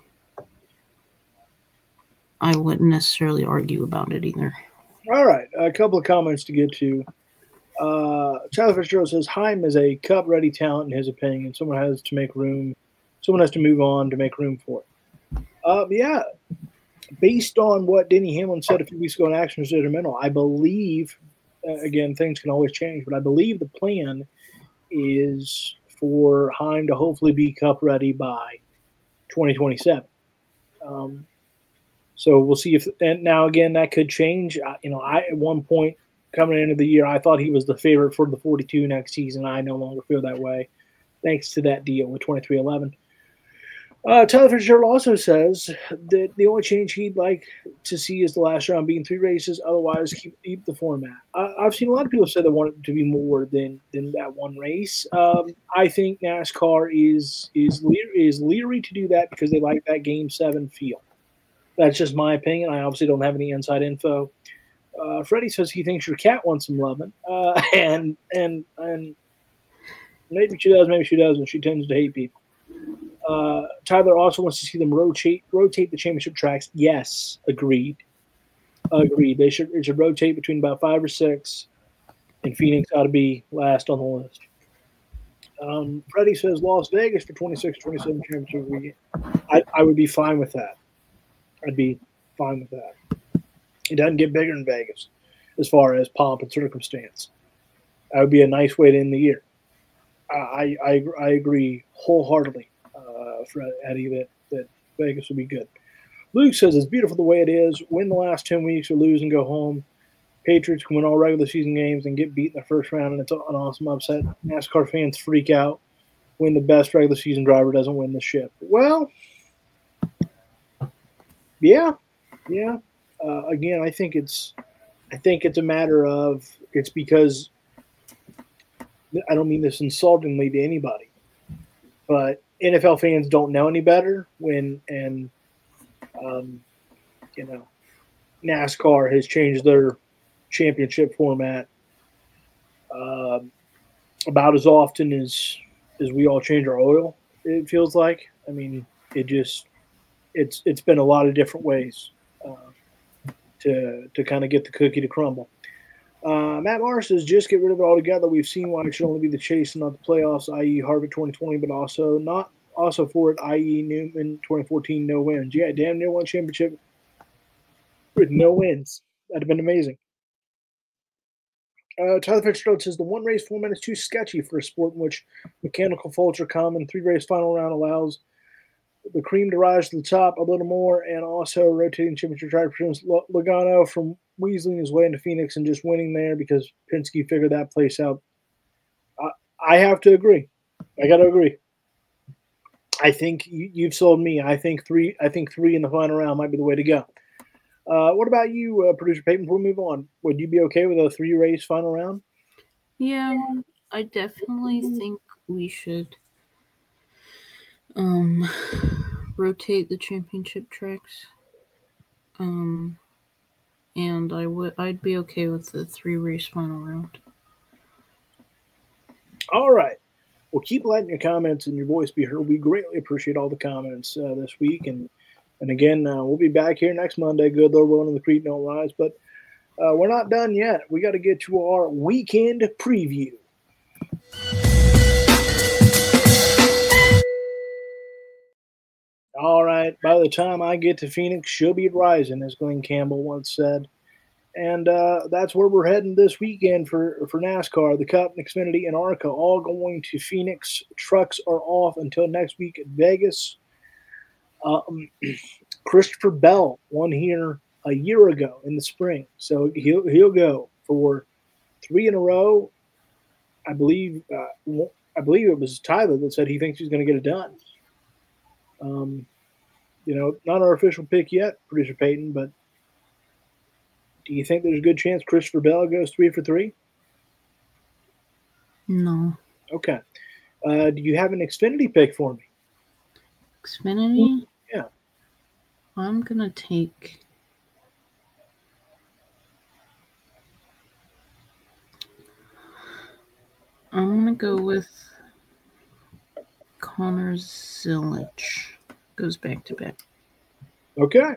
I wouldn't necessarily argue about it either. All right, a couple of comments to get to. Tyler Fitzgerald says Heim is a cup-ready talent in his opinion. Someone has to make room. Someone has to move on to make room for it. Yeah, based on what Denny Hamlin said a few weeks ago in Action Sacramento, I believe. Again, things can always change, but I believe the plan is for Heim to hopefully be cup ready by 2027. Um, so we'll see if. And now again, that could change. I at one point coming into the year, I thought he was the favorite for the 42 next season. I no longer feel that way, thanks to that deal with 2311. Tyler Fitzgerald also says that the only change he'd like to see is the last round being 3 races. Otherwise, keep the format. I've seen a lot of people say they want it to be more than that one race. I think NASCAR is leery to do that because they like that Game 7 feel. That's just my opinion. I obviously don't have any inside info. Freddie says he thinks your cat wants some loving, and maybe she does, maybe she doesn't. She tends to hate people. Tyler also wants to see them rotate the championship tracks. Yes, agreed. Agreed. It should rotate between about 5 or 6, and Phoenix ought to be last on the list. Freddie says Las Vegas for 26-27 championship weekend. I would be fine with that. I'd be fine with that. It doesn't get bigger in Vegas as far as pomp and circumstance. That would be a nice way to end the year. I agree wholeheartily, Eddie, that Vegas would be good. Luke says it's beautiful the way it is. Win the last 10 weeks or lose and go home. Patriots can win all regular season games and get beat in the first round, and it's an awesome upset. NASCAR fans freak out when the best regular season driver doesn't win the ship. Well, yeah. Again, I think it's a matter of it's because I don't mean this insultingly to anybody, but NFL fans don't know any better um, NASCAR has changed their championship format about as often as we all change our oil. It feels like. I mean, it's been a lot of different ways to kind of get the cookie to crumble. Matt Morris says just get rid of it altogether. We've seen why it should only be the chase and not the playoffs, i.e. Harvick 2020, but also for it, i.e. Newman 2014, no wins. Yeah, damn near won championship with no wins. That'd have been amazing. Tyler Fitzgerald says the one race format is too sketchy for a sport in which mechanical faults are common. 3 race final round allows the cream to rise to the top a little more, and also rotating championship driver Logano from weaseling his way into Phoenix and just winning there because Penske figured that place out. I have to agree. I got to agree. I think you've sold me. I think three in the final round might be the way to go. What about you, Producer Peyton? Before we move on, would you be okay with a 3-race final round? Yeah, I definitely think we should rotate the championship tracks. And I'd be okay with the 3-race final round. All right. Well, keep letting your comments and your voice be heard. We greatly appreciate all the comments this week. And again, we'll be back here next Monday. Good Lord willing, the creek don't rise. But we're not done yet. We got to get to our weekend preview. All right. By the time I get to Phoenix, she'll be rising, as Glenn Campbell once said. And that's where we're heading this weekend for NASCAR. The Cup, Xfinity, and ARCA all going to Phoenix. Trucks are off until next week at Vegas. Christopher Bell won here a year ago in the spring, so he'll go for 3 in a row. I believe it was Tyler that said he thinks he's going to get it done. Not our official pick yet, Producer Peyton, but do you think there's a good chance Christopher Bell goes 3 for 3? No. Okay. Do you have an Xfinity pick for me? Xfinity? Yeah. I'm going to take... I'm going to go with Connor Zilisch. Goes back to back. Okay.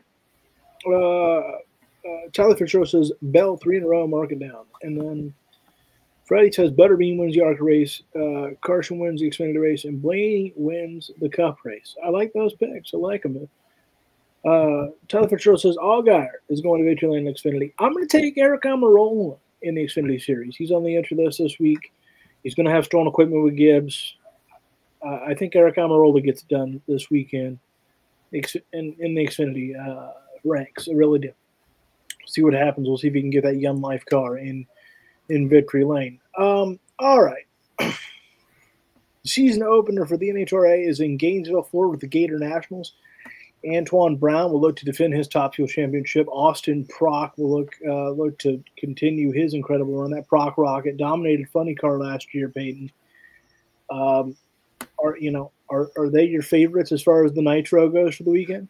Tyler Fitzgerald says Bell 3 in a row, mark it down. And then Freddie says Butterbean wins the ARCA race, Carson wins the Xfinity race, and Blaney wins the Cup race. I like those picks. I like them. Tyler Fitzgerald says Allgaier is going to Victory Lane in Xfinity. I'm going to take Eric Almirola in the Xfinity Series. He's on the entry list this week. He's going to have strong equipment with Gibbs. I think Eric Almirola gets it done this weekend in the Xfinity ranks. I really do. See what happens. We'll see if he can get that Young Life car in Victory Lane. All right. The season opener for the NHRA is in Gainesville, Florida with the Gator Nationals. Antoine Brown will look to defend his Top Fuel championship. Austin Prock will look to continue his incredible run. That Prock rocket dominated Funny Car last year, Peyton. Are they your favorites as far as the Nitro goes for the weekend?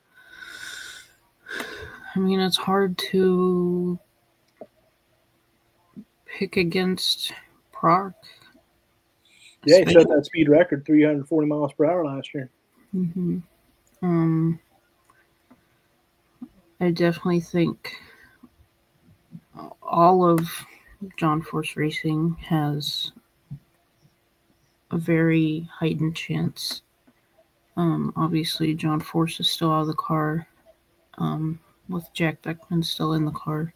I mean, it's hard to pick against Prock. Yeah, he set that speed record, 340 miles per hour last year. Mm-hmm. I definitely think all of John Force Racing has a very heightened chance. Obviously, John Force is still out of the car, with Jack Beckman still in the car.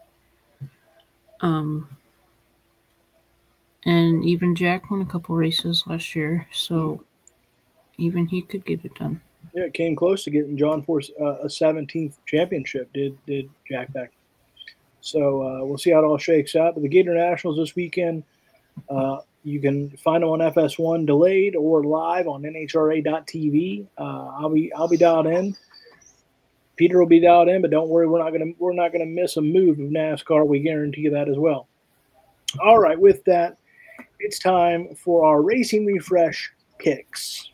And even Jack won a couple races last year, so even he could get it done. Yeah, it came close to getting John Force a 17th championship, did Jack Beckman. So we'll see how it all shakes out. But the Gator Nationals this weekend, you can find them on FS1 delayed or live on NHRA.tv. I'll be dialed in. Peter will be dialed in, but don't worry, we're not gonna miss a move of NASCAR. We guarantee you that as well. All right, with that, it's time for our Racing Refresh picks.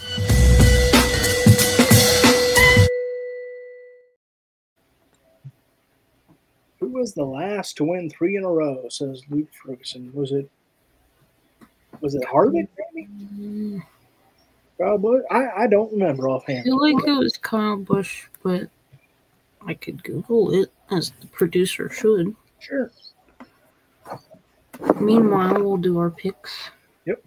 Who was the last to win 3 in a row? Says Luke Ferguson. Was it Harvick, maybe? Kyle Busch? I don't remember offhand. I feel like it was Kyle Busch, but I could Google it, as the producer should. Sure. Meanwhile, we'll do our picks. Yep.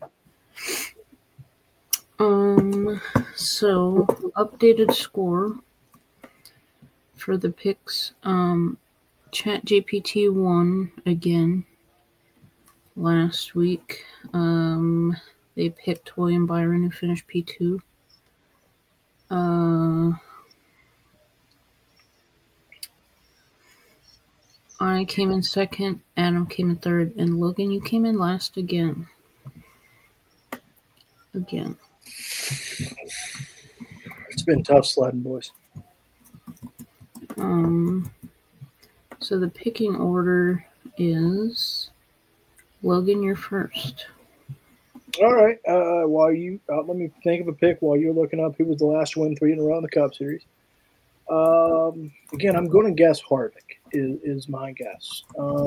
So updated score for the picks. ChatGPT won again last week. They picked William Byron, who finished P2. I came in second, Adam came in third, and Logan, you came in last again. Again. It's been tough sledding, boys. So the picking order is Logan, you're first. All right. While you let me think of a pick while you're looking up who was the last to win 3 in a row in the Cup Series. Again, I'm going to guess Harvick is my guess.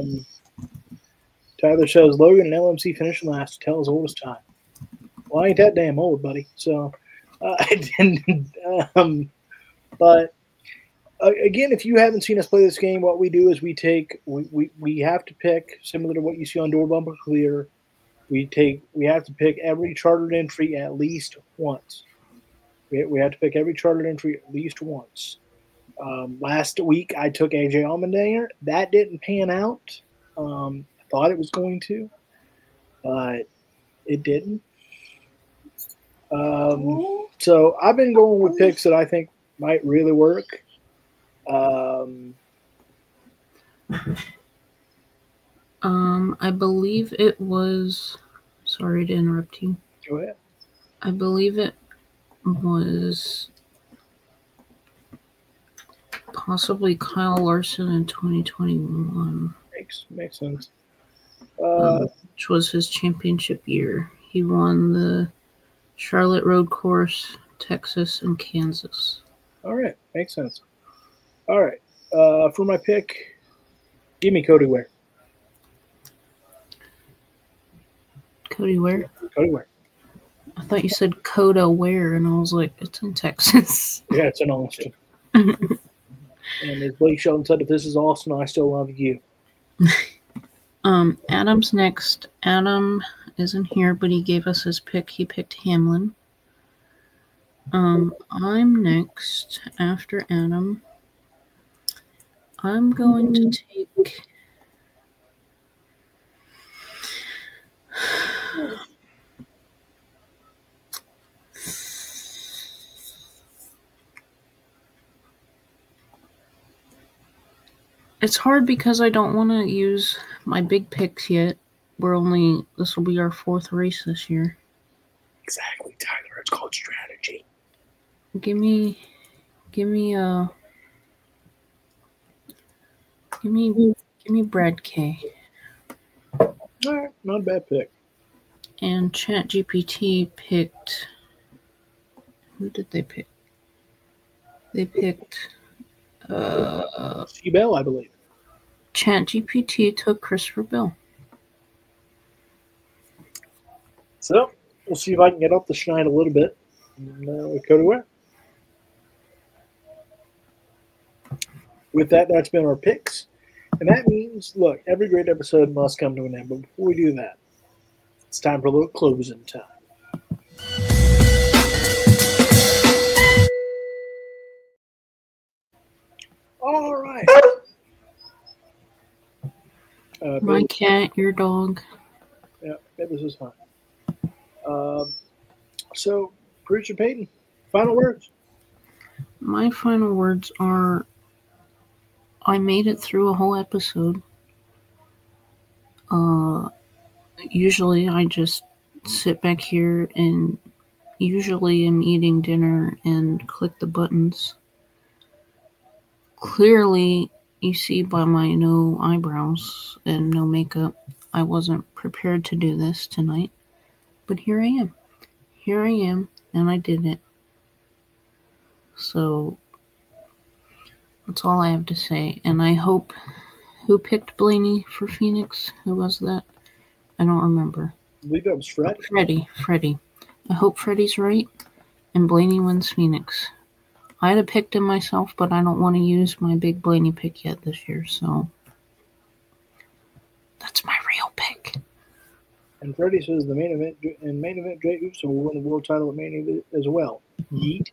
Tyler says Logan and LMC finishing last to tell his oldest time. Well, I ain't that damn old, buddy. So I didn't. But again, if you haven't seen us play this game, what we do is we have to pick, similar to what you see on Door Bumper Clear. We have to pick every chartered entry at least once. We have to pick every chartered entry at least once. Last week I took AJ Allmendinger. That didn't pan out. I thought it was going to, but it didn't. So I've been going with picks that I think might really work. I believe it was. Sorry to interrupt you. Go ahead. I believe it was possibly Kyle Larson in 2021. Makes sense. Which was his championship year. He won the Charlotte Road Course, Texas, and Kansas. All right, makes sense. All right, for my pick, give me Cody Ware. Cody Ware? Cody Ware. I thought you said Coda Ware, and I was like, it's in Texas. Yeah, it's in Austin. And as Blake Shelton said, if this is Austin, I still love you. Adam's next. Adam isn't here, but he gave us his pick. He picked Hamlin. I'm next after Adam. I'm going to take... It's hard because I don't want to use my big picks yet. This will be our 4th race this year. Exactly, Tyler. It's called strategy. Give me Brad K. All right, not a bad pick. And ChatGPT picked. Who did they pick? They picked. Bell, I believe. ChatGPT took Christopher Bell. So we'll see if I can get up the schneid a little bit. With Cody Ware. With that, that's been our picks. And that means, look, every great episode must come to an end. But before we do that, it's time for a little closing time. All right. My cat, your dog. Yeah, this is fine. So, Producer Peyton, final words. My final words are, I made it through a whole episode. Usually I just sit back here and usually am eating dinner and click the buttons. Clearly, you see by my no eyebrows and no makeup, I wasn't prepared to do this tonight. But here I am. Here I am, and I did it. So, that's all I have to say. And I hope... Who picked Blaney for Phoenix? Who was that? I don't remember. I believe that was Freddie. Freddie. I hope Freddie's right, and Blaney wins Phoenix. I'd have picked him myself, but I don't want to use my big Blaney pick yet this year, so... That's my real pick. And Freddie says the main event Jay Uso will win the world title at main event as well. Yeet.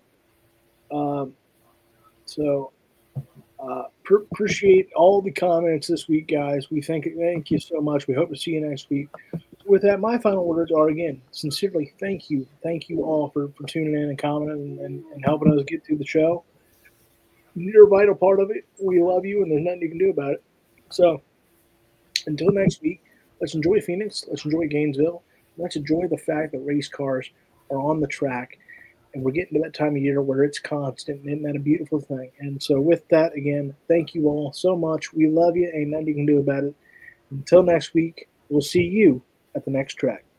Appreciate all the comments this week, guys. We thank you so much. We hope to see you next week. With that, my final words are again, sincerely, thank you. Thank you all for tuning in and commenting and helping us get through the show. You're a vital part of it. We love you, and there's nothing you can do about it. So, until next week, let's enjoy Phoenix. Let's enjoy Gainesville. Let's enjoy the fact that race cars are on the track, and we're getting to that time of year where it's constant. And isn't that a beautiful thing? And so, with that, again, thank you all so much. We love you. Ain't nothing you can do about it. Until next week, we'll see you at the next track.